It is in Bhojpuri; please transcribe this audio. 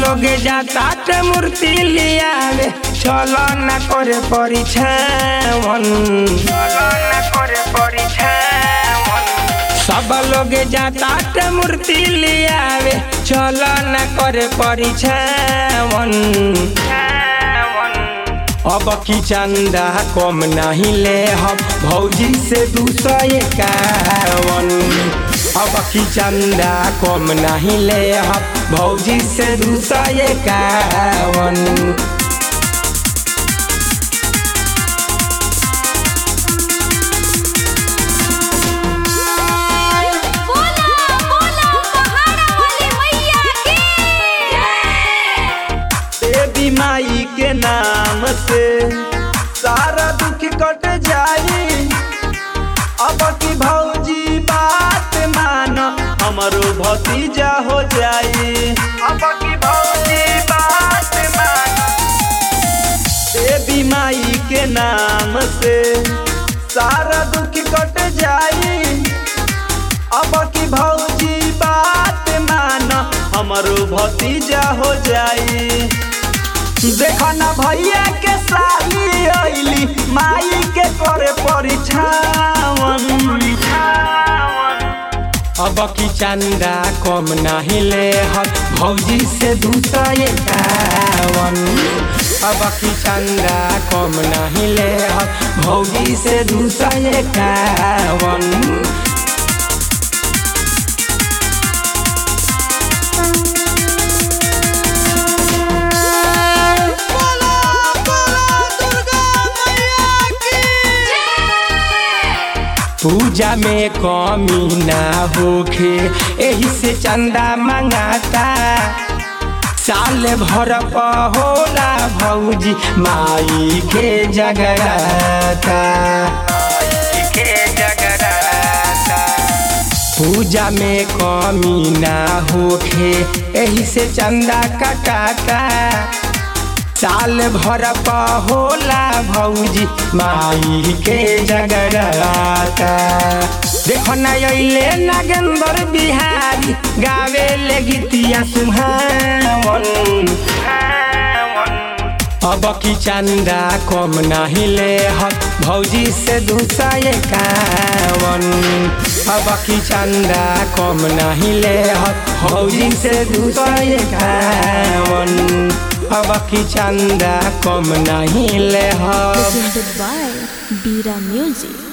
लोग जाता टे मूर्ति लियावे चलो न करे परिछावन सब लोग जाता टे मूर्ति लियावे चलो न करे परिछावन अब की चंदा कम नहीं ले हम भौजी से 251 अब की चंदा कम नहीं ले हम भौजी से 251 माई के नाम से सारा दुख कट जाई अब की भौजी बात मान हमारो भतीजा हो जाई अब की भौजी बात मान देवी माई के नाम से सारा दुख कट जाई अब की भौजी बात मान हमारो भतीजा हो जाई देखो ना भैया के साली आइली माई के करे परिछावन अब की चंदा कम नहीं ले हम भौजी से 251 अब की चंदा कम नहीं ले हम भौजी से 251 पूजा में कमी ना होखे एही से चंदा मंगाता साल भर पर होला भौजी माई के जगराता पूजा में कमी ना होखे एही से चंदा कटाता साल भर पर होला भौजी माई के जगराता देखो न अइले नागेंद्र बिहारी गावे ले गीतिया सुहावन अब की चंदा कम नहीं ले हम भौजी से 251 अब की चंदा कम नहीं ले हम भौजी से 251 अब की चंदा कम नहीं ले हम। Presented by Bira Music।